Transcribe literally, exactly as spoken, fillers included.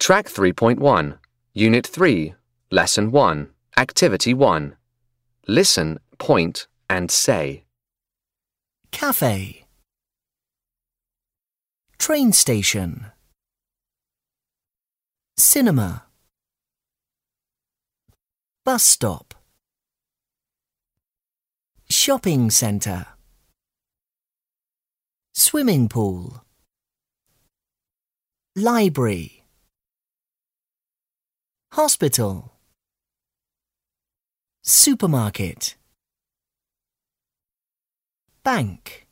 Track three point one, Unit three, Lesson one, Activity one. Listen, point, and say. Cafe. Train station. Cinema. Bus stop. Shopping centre. Swimming pool. Library. Hospital. Supermarket. Bank.